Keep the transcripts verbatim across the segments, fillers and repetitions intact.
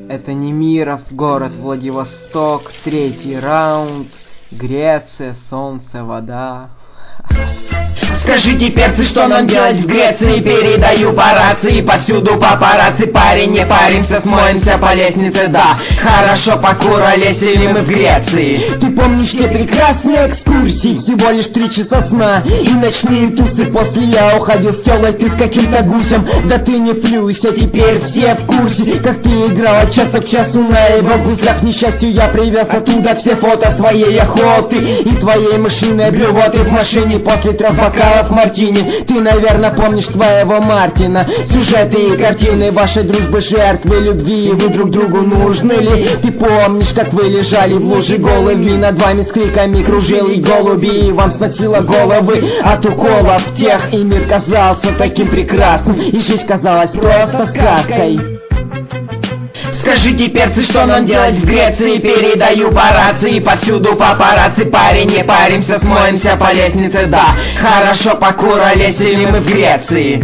Это Немиров, город Владивосток, третий раунд. Греция, солнце, вода. Скажите, перцы, что нам делать в Греции? Передаю по рации, повсюду папарацци. Парень, не паримся, смоемся по лестнице, да. Хорошо покуролесили мы в Греции. Ты помнишь те прекрасные экскурсии? Всего лишь три часа сна и ночные тусы. После я уходил с телой, ты с каким-то гусем. Да ты не плюйся, теперь все в курсе, как ты играл от часа к часу на его гуслях. К несчастью, я привез оттуда все фото своей охоты и твоей мышиной блювоты в машине после трех бокалов мартини. Ты, наверное, помнишь твоего Мартина. Сюжеты и картины вашей дружбы, жертвы любви. Вы друг другу нужны ли? Ты помнишь, как вы лежали в луже голыми? Над вами с криками кружили голуби, и вам сносило головы от уколов тех. И мир казался таким прекрасным, и жизнь казалась просто сказкой. Скажите, перцы, что нам делать в Греции? Передаю по рации, повсюду папарацци. Парень, не паримся, смоемся по лестнице, да. Хорошо покуролесили мы в Греции.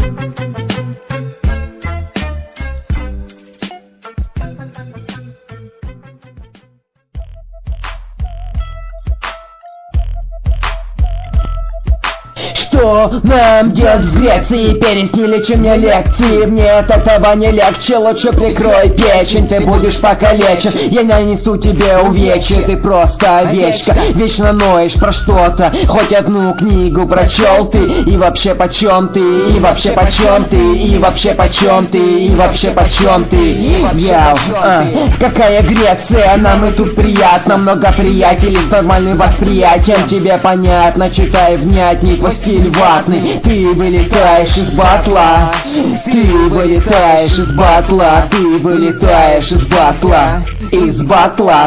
Что нам делать в Греции? Пересни, лечи мне лекции. Мне от этого не легче, лучше прикрой печень. Ты будешь покалечен, я не несу тебе увечья. Ты просто овечка, вечно ноешь про что-то. Хоть одну книгу прочел ты. И вообще почем ты, и вообще почем ты, и вообще почем ты, и вообще почем ты. Яу, а, какая Греция, нам и тут приятно. Много приятелей с нормальным восприятием. Тебе понятно, читай внятней, твой стиль ватный. Ты вылетаешь из батла, ты вылетаешь из батла, ты вылетаешь из батла, из батла.